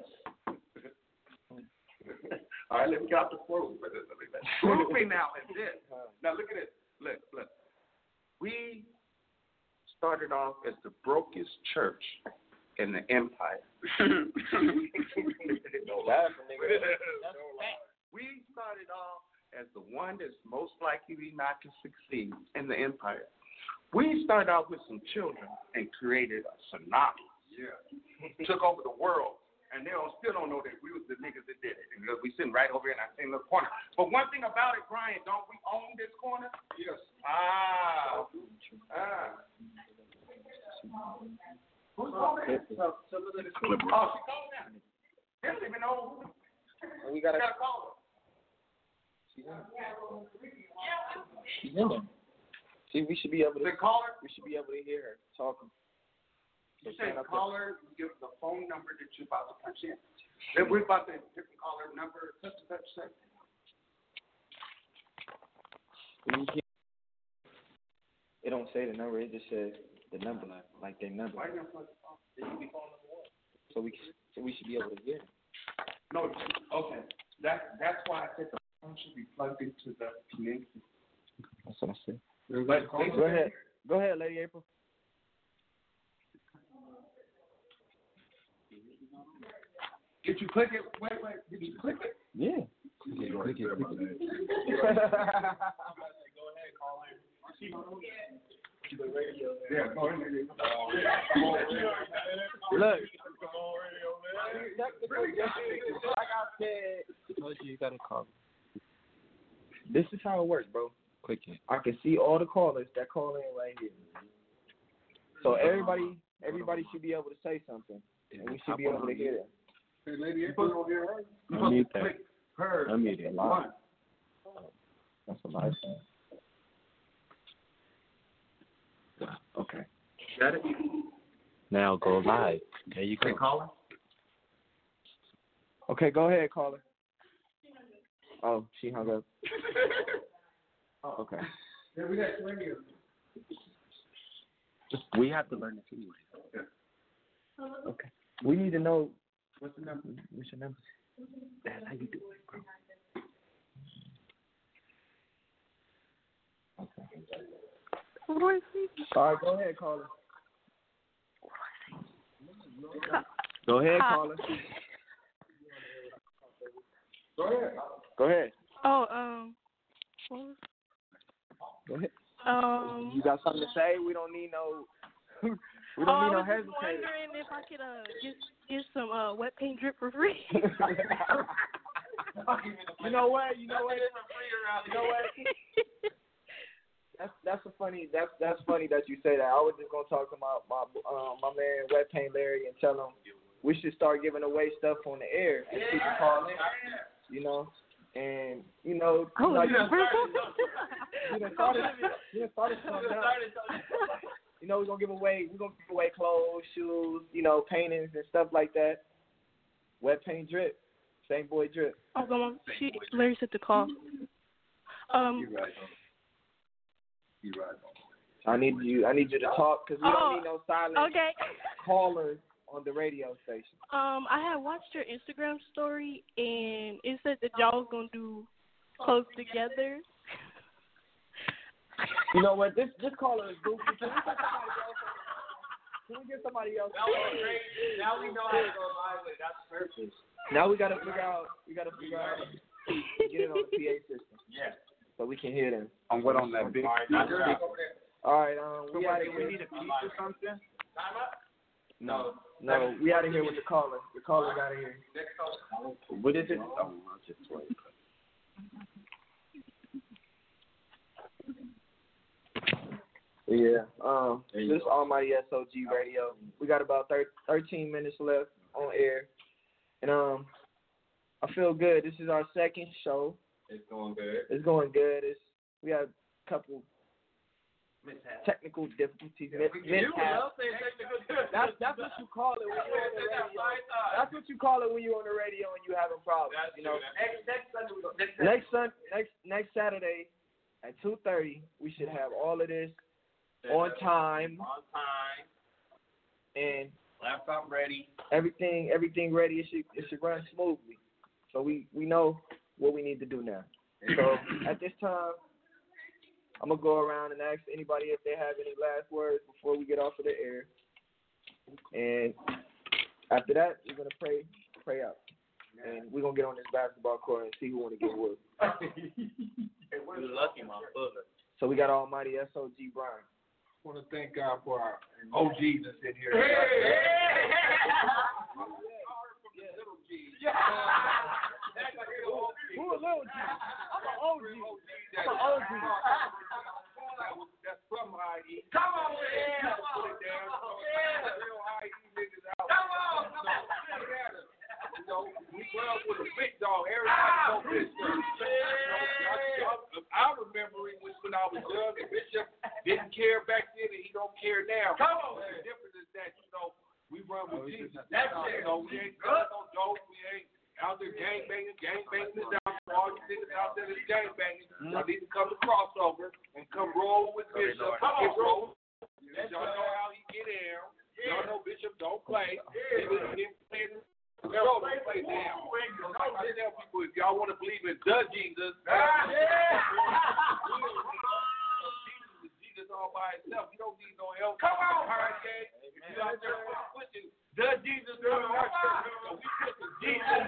All right, let me get out the floor for this. Prove me now in this. Now look at it. Look. We started off as the brokest church in the empire. We started off as the one that's most likely not to succeed in the empire. We started out with some children and created a tsunami. Yeah. Took over the world. And they still don't know that we was the niggas that did it. And we sitting right over here in that same little corner. But one thing about it, Brian, don't we own this corner? Yes. Who's We gotta call her. She's in there. See, we should be able to call her. We should be able to hear her talking. You say call her, give the phone number that you're about to punch in. Then we're about to call her number, such and such, such. It don't say the number, it just says the number, like their number. So we should be able to hear. No, okay. That's why I said the phone should be plugged into the PA system. That's what I said. Go ahead, Lady April. Did you click it? Wait, did you click it? Yeah. Click it. Go ahead, call in. Yeah, go ahead. Look. Like I said, you gotta call. This is how it works, bro. Click it. I can see all the callers that call in right here. So everybody should be able to say something, and we should be able to hear them. Hey, Lady April, you hear her? I need that. Click her. I need it live. That's a live thing. Okay. Got it? Now go live. There you go. Hey, caller. Okay, go ahead, caller. Oh, she hung up. Oh, okay. Yeah, we got radio. We have to learn this anyway. Okay. We need to know What's the number? what's your number. That's how you do it, bro. Okay. All right, go ahead, caller. Go ahead, caller. Go ahead. Go ahead. Oh, Go ahead. You got something to say? We don't need no. We don't I need no was just hesitators. wondering if I could get some wet paint drip for free. You know what? That's funny that you say that. I was just gonna talk to my man Wet Paint Larry and tell him we should start giving away stuff on the air and people call in. You know, and you done started something else. You know, we're gonna give away clothes, shoes, paintings and stuff like that. Wet Paint Drip, St. Boy Drip. Oh, come on. Larry said to call. You're right. I need you to talk because we don't need no silent callers on the radio station. I had watched your Instagram story and it said that y'all was gonna do close together. You know what? This caller is goofy. Can we get somebody else? Now we know how to go live with it. That's perfect. Now we gotta figure out get it on the PA system. Yeah. So we can hear them. On what, on that big speaker? All right, we out of We here. need a piece or something? No, we out of here with the caller. The caller's out of here. What is it? Oh, I'll just wait. Yeah. This is Almighty SOG Radio. We got about 13 minutes left on air, and I feel good. This is our second show. It's going good. We had a couple technical difficulties. That's what you call it when you're on the radio. That's what you call it when you're on the radio and you're having problems. Next Saturday at 2:30, we should have all of this on time. And laptop ready. Everything ready. It should run smoothly. So we know what we need to do now. So at this time, I'm going to go around and ask anybody if they have any last words before we get off of the air. And after that, we're going to pray out. And we're going to get on this basketball court and see who want to get whooped. You're lucky, my brother. So we got Almighty SOG Brian. I want to thank God for our OGs that's in here. Who a little G? I'm an OG. That's from IE. Come on, man. Put it down. Real IE memory when I was young, and Bishop didn't care back then, and he don't care now. Come on, the difference is that we run with Jesus. That's it. We ain't selling no dope. We ain't out there gang banging is out there. All you niggas out there is gang banging. Y'all need to come to crossover and come roll with Bishop. Come on, roll. Y'all know how he get in. Y'all know Bishop don't play. He was playing. Don't play down. So like I tell people, if y'all want to believe in the Jesus, Jesus all by himself. You don't need no help. Come on, Kanye. If you out there pushing the Jesus, come on. So we pushing Jesus.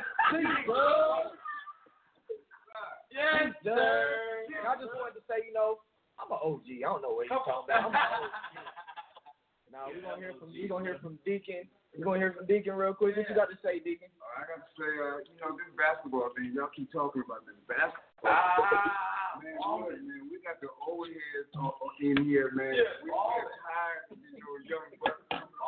Yes, sir. I just wanted to say, I'm an OG. I don't know what you're talking about. I'm an OG. Now we're gonna hear from Deacon. We're gonna hear from Deacon real quick. What you got to say, Deacon? I got to say, this basketball thing. Y'all keep talking about this basketball. Man, we got the old heads in here, man. We get tired, young bucks.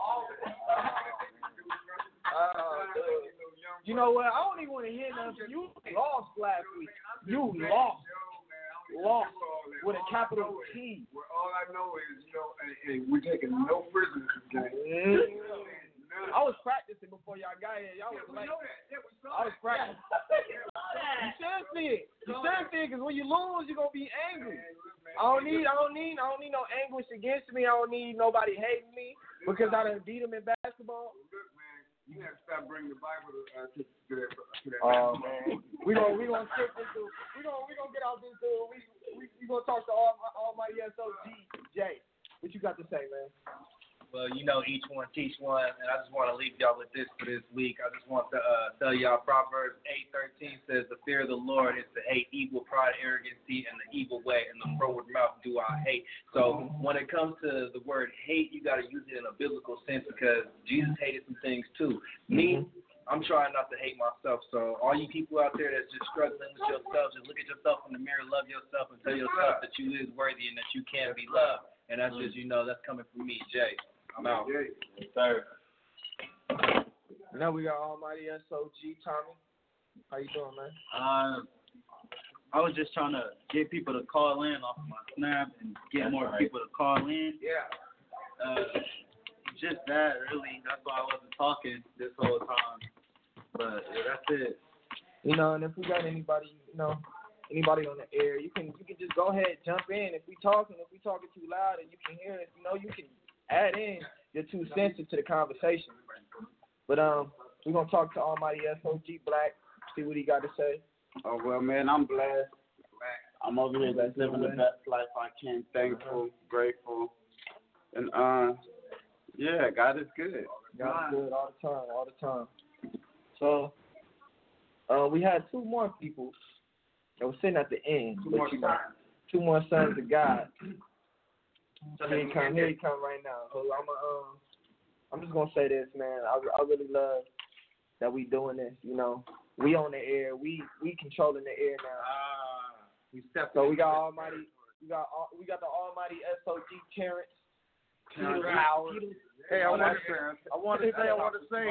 You know what? I don't even want to hear nothing. You lost last week. You lost. Lost with a capital T. Well, all I know is, we're taking no prisoners this game. I was practicing before y'all got here. Y'all was late. I was practicing. You should see it. You should see it, because when you lose, you're gonna be angry. I don't need no anguish against me. I don't need nobody hating me because I done beat them in basketball. Look, man, you have to stop bringing the Bible to that. Oh man, we gonna skip this dude. We gonna get out this dude. We gonna talk to Almighty SOG. What you got to say, man? Well, each one teach one, and I just want to leave y'all with this for this week. I just want to tell y'all Proverbs 8:13 says, "The fear of the Lord is to hate evil, pride, arrogancy, and the evil way, and the froward mouth do I hate." So when it comes to the word hate, you got to use it in a biblical sense, because Jesus hated some things too. Me, I'm trying not to hate myself. So all you people out there that's just struggling with yourself, just look at yourself in the mirror, love yourself, and tell yourself that you is worthy and that you can be loved. And that's just, that's coming from me, Jay. I'm out. Yes, sir. Now we got Almighty SOG. Tommy, how you doing, man? I was just trying to get people to call in off of my Snap and get more people to call in. Yeah. Just that, really. That's why I wasn't talking this whole time. But yeah, that's it. And if we got anybody, anybody on the air, you can just go ahead, jump in. If we talking too loud and you can hear it, you can add in your 2 cents into the conversation. But we're gonna talk to Almighty SOG Black, see what he got to say. Oh well, man, I'm blessed. I'm over here just living the best life I can. Thankful, grateful, and yeah, God is good. God is good all the time. So we had 2 more people that were sitting at the end. 2 more sons of God. Here he come right now. So I'm just gonna say this, man. I really love that we doing this. We on the air. We controlling the air now. So we got Almighty. We got the Almighty SOG Terrence. Hey, I want to say,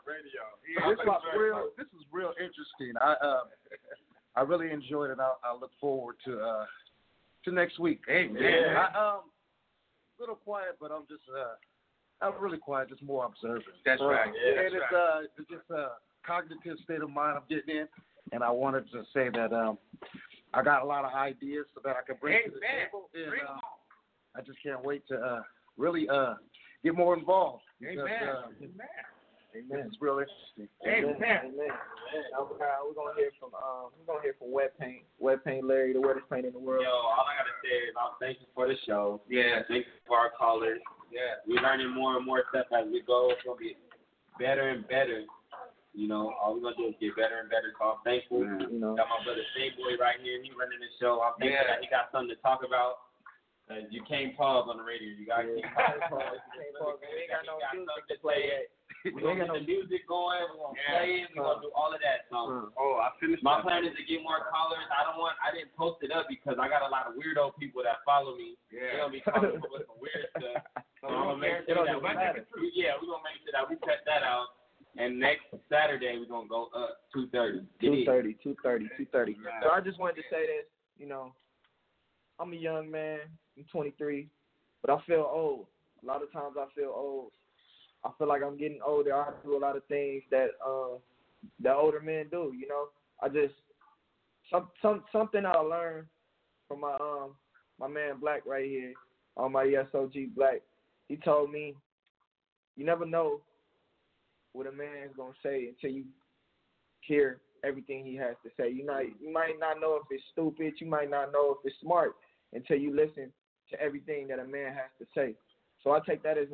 this is real interesting. I really enjoyed it. I look forward to next week. Hey, man. Yeah. A little quiet, but I'm not really quiet, just more observant. That's right. Yeah, and it's just a cognitive state of mind I'm getting in, and I wanted to say that I got a lot of ideas that I can bring to the table, and I just can't wait to really get more involved. Because, Amen. It's real interesting. Amen. We're gonna hear from Wet Paint Larry, the wettest paint in the world. Yo, all I gotta say is I'm thankful for the show. Yeah, thank you for our callers. Yeah, we're learning more and more stuff as we go. It's gonna be better and better. All we're gonna do is get better and better. So I'm thankful. Got my brother Boy right here. He running the show. I'm thankful that he got something to talk about. You can't pause on the radio. You gotta keep pause. We ain't got no music to play yet. We're going to get the music going. We're going to play it. We're going to do all of that. So, I finished. My plan is to get more callers. I didn't post it up because I got a lot of weirdo people that follow me. Yeah. They're going to be calling me with some weird stuff. So I'm going to make sure that we're going to make sure that we cut that out. And next Saturday, we're going to go up 2:30. 2:30. So I just wanted to say this, I'm a young man. I'm 23, but I feel old. A lot of times I feel old. I feel like I'm getting older. I do a lot of things that older men do. You know, I just something I learned from my man Black right here, Almighty SOG Black. He told me, you never know what a man is gonna say until you hear everything he has to say. You might not know if it's stupid. You might not know if it's smart until you listen to everything that a man has to say. So I take that as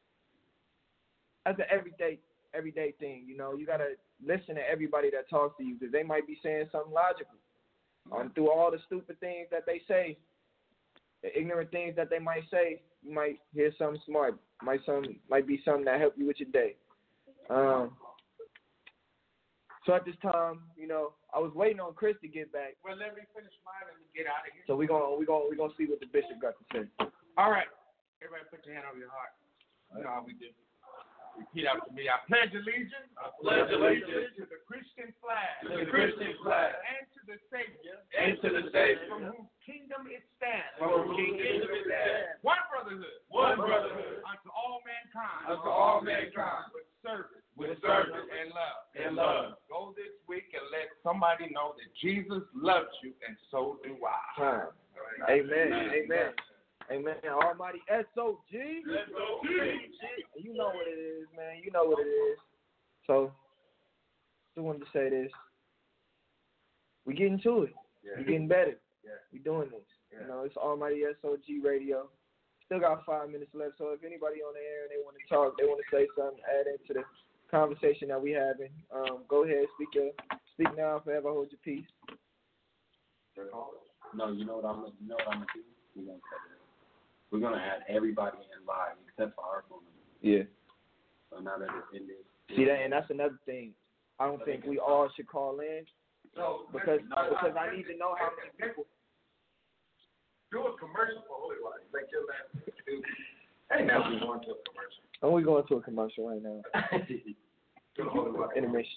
an everyday thing. You know, you gotta listen to everybody that talks to you because they might be saying something logical. Through all the stupid things that they say, the ignorant things that they might say, you might hear something smart. Might be something that help you with your day. So at this time, you know, I was waiting on Chris to get back. Well, let me finish mine and get out of here. So we're gonna see what the bishop got to say. All right. Everybody put your hand on your heart. You know how we do. Repeat after me. I pledge allegiance. I pledge allegiance to the Christian flag. To the Christian flag. And to the Savior. And to the Savior. From whose kingdom it stands. From whose kingdom it stands. One brotherhood. One brotherhood. Unto all mankind. Unto all mankind. With service. With service. And love. And love. Go this week and let somebody know that Jesus loves you, and so do I. Amen. Amen. Amen. Almighty SOG. SOG. You know what it is, man. You know what it is. So, just wanted to say this. We're getting to it. Yeah. We're getting better. Yeah. We're doing this. Yeah. You know, it's Almighty SOG Radio. Still got 5 minutes left, so if anybody on the air and they want to talk, they want to say something, add into the conversation that we're having, go ahead, speak now, forever hold your peace. No, you know what I'm gonna do? We're gonna add everybody in live except for our phone number. Yeah. So now that it's in this. See that, and that's another thing. I don't think we all should call in because I need to know how many people. Do a commercial for Holy Water. Like your last two. Hey, now we're going to a commercial. And we're going to a commercial right now. Intermission.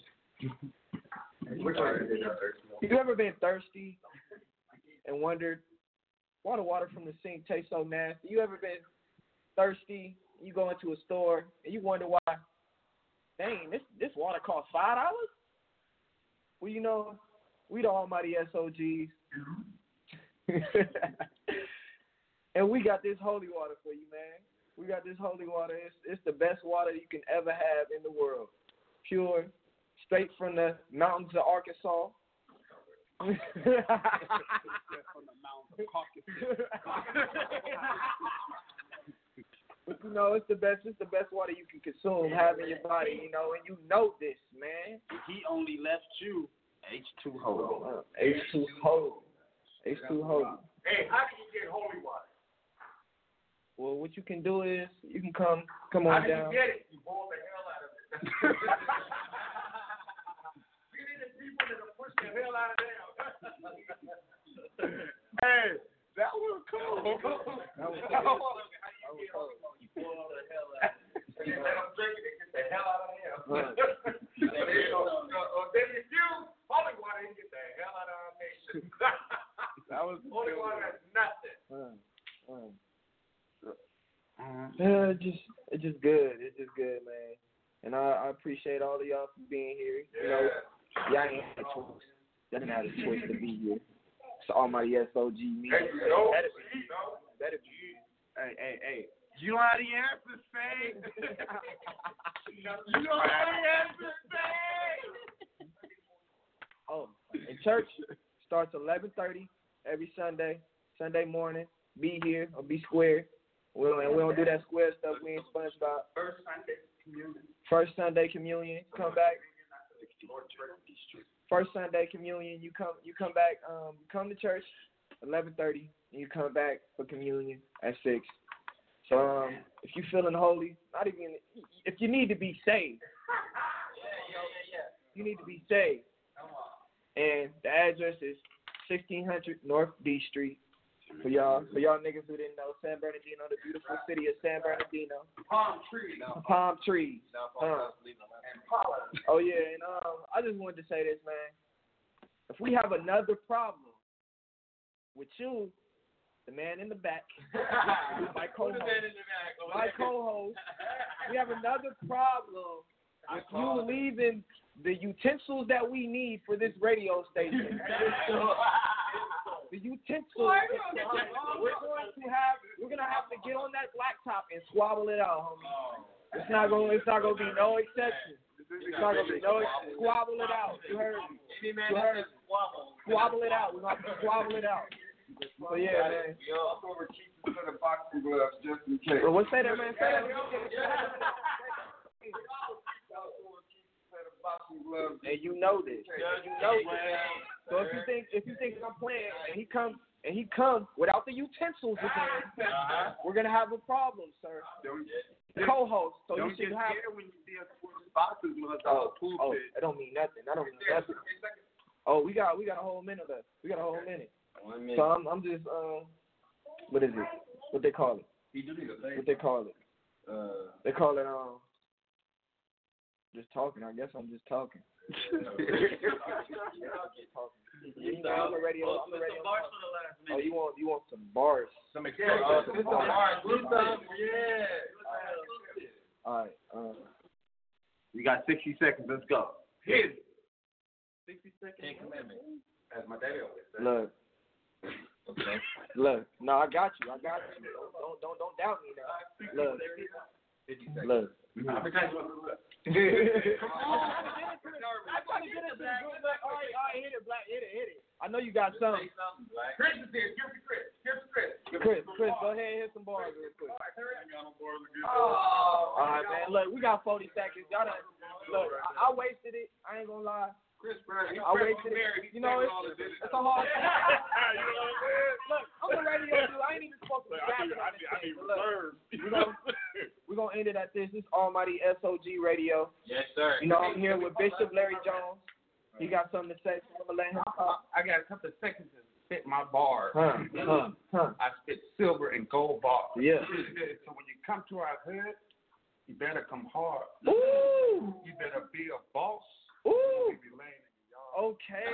You ever been thirsty and wondered why the water from the sink tastes so nasty? You ever been thirsty? You go into a store and you wonder why? Dang, this water costs $5. Well, you know, we the Almighty SOGs. And we got this holy water for you, man. We got this holy water. It's the best water you can ever have in the world. Pure, straight from the mountains of Arkansas. From the mountains of Caucasus. But you know, it's the best water you can consume, have in your body, you know, and you know this, man. He only left you H2 holy. H2 holy. H2 holy. Hey, how do you get holy water? Well, what you can do is you can come How on do down. you get it? You boil the hell out of it. We need the people that will push the hell out of them. Hey, that was cool. That was cool. How do you get holy water? You boil the hell out of it. You let them drink it and get the hell out of them. Or then if you holy water, you get the hell out of our nation. That was holy water is nothing. Yeah, it's just good. It's just good, man. And I appreciate all of y'all for being here. You know, y'all ain't had a choice. Y'all didn't have a choice to be here. It's Almighty SOG me. Hey, you know, Better be. Hey. You know how the answers say? You know how the answers say? Oh, and church starts 11:30 every Sunday morning. Be here or be square. We don't do that square stuff. We ain't SpongeBob. First Sunday communion. Come back. First Sunday communion. You come back. Come to church 11:30. And you come back for communion at 6. So if you feeling holy, not even if you need to be saved. You need to be saved. And the address is 1600 North D Street. For y'all niggas who didn't know, San Bernardino, the beautiful city of San Bernardino. Palm trees. Palm trees. Oh yeah, and I just wanted to say this, man. If we have another problem with you, the man in the back, my co-host. We have another problem with you leaving the utensils that we need for this radio station. The utensils. We're gonna have to get on that laptop and squabble it out, homie. It's not gonna be no exception. It's not gonna be no exception. Squabble it out. You heard me. Squabble it out. We're gonna have to squabble it out. So yeah, man. Yo, I'm over keeping for the boxing gloves just in case. So what say that, man? Say that. And you know this. So if you think I'm playing and he comes without the utensils again, we're gonna have a problem, sir. Co-host. So you should have. When you see us with boxing gloves That don't mean nothing. Oh, we got a whole minute left. So I'm just what is it? What they call it? What they call it? They call it just talking. I guess I'm just talking. I'm the radio. Oh, you want some bars? Some explosive bars. Yeah. All right. We got 60 seconds. Let's go. Hit it. 60 seconds. 10 Commandments. As my daddy always said. Look. Okay. Look. No, I got you. Don't doubt me now. Look. 50 seconds. Look. Every time you want to look. I'm trying to get it. All right, hit it, Black. Hit it. I know you got something. Chris is here. Give me Chris, go ahead and hit some bars real quick. All right, man. Look, we got 40 seconds. Y'all done, look, I wasted it. I ain't gonna lie. Chris, bro, I wasted it. You know, it's a hard thing. Look, I'm the radio dude. I ain't even supposed to be rapping on this thing. We're going to end it at this. This is Almighty SOG Radio. Yes, sir. You know, I'm here with Bishop Larry Jones. He got something to say, so I'm going to let him talk. I got a couple of seconds to spit my bars. I spit silver and gold bars. Yeah. So when you come to our hood, you better come hard. Ooh. You better be a boss. Ooh. You be laying in your yard. Okay.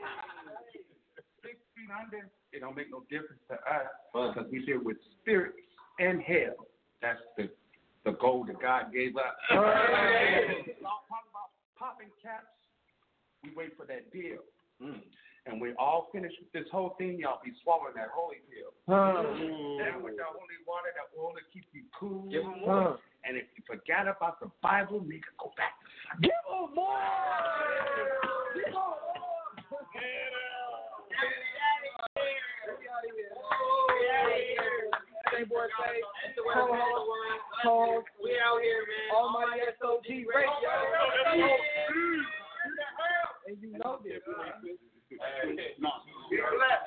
6 feet under, it don't make no difference to us because we deal with spirits and hell. That's the gold that God gave us. Talking about popping caps, we wait for that deal. And we're all finished with this whole thing, y'all be swallowing that holy pill. Down with the holy water that will only keep you cool. Give them more. And if you forgot about the Bible, nigga, go back. Give them more. We out here, man. Almighty SOG Radio. And you know this. No.